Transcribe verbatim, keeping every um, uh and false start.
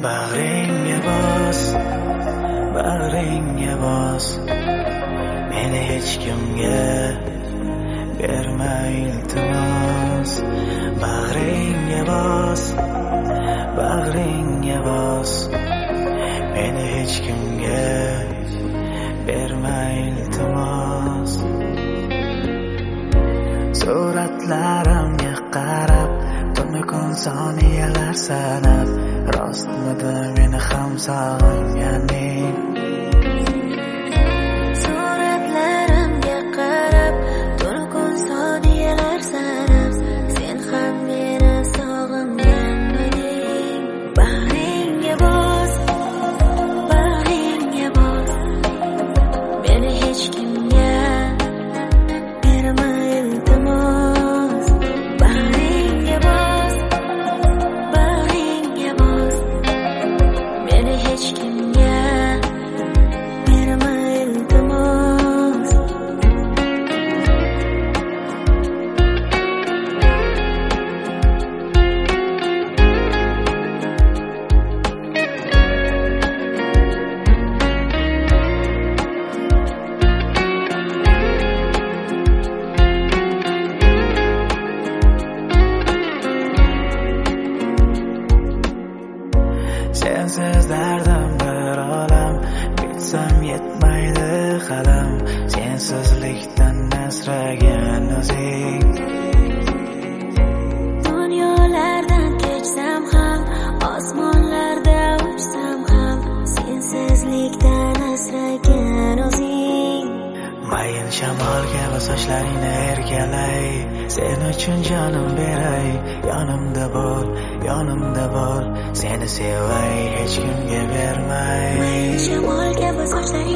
Bag'ringga bos, bag'ringga bos, meni hech kimga berma iltimos. Bag'ringga bos, bag'ringga bos, meni hech kimga berma iltimos. Suratlarimga qarab tunu kun soniyalar sanab, rostmidi meni ham sog'inganing? Suratlarimga qarab tunu kun soniyalar sanab, sen ham meni sog'inganmiding? Bag'ringga bos, bag'ringga bos, meni hech kimga berma iltimos. Bag'ringga bos, bag'ringga bos, meni hech kimga berma iltimos. Sensiz dardim bir olam, bitsam yetmaydi qalam. Sensizlikdan asragan o'zing. Dunyolardan kechsam ham, osmonlarda uchsam ham, sensizlikdan asragan o'zing. Mayin shamol kabi sochlaringni erkalay, sen uchun jonim beray. Yonimda bo'l, yonimda bo'l, seni sevay, hech kimga bermay. Mayin shamol kabi sochlaring